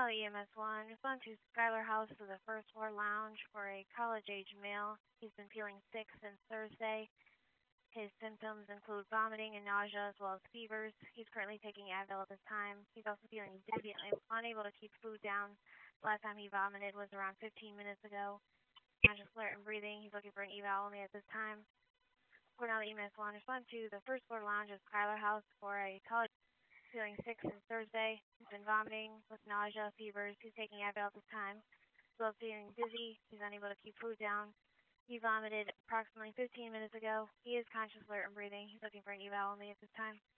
Valley EMS 1. Respond to Skylar House to the first floor lounge for a college-age male. He's been feeling sick since Thursday. His symptoms include vomiting and nausea as well as fevers. He's currently taking Advil at this time. He's also feeling dizzy and unable to keep food down. The last time he vomited was around 15 minutes ago. Conscious, alert, and breathing. He's looking for an eval only at this time. Port Valley EMS 1. Respond to the first floor lounge of Skylar House for a college feeling sick since Thursday. He's been vomiting with nausea, fevers. He's taking Advil at this time. He's also feeling dizzy. He's unable to keep food down. He vomited approximately 15 minutes ago. He is conscious, alert, and breathing. He's looking for an eval only at this time.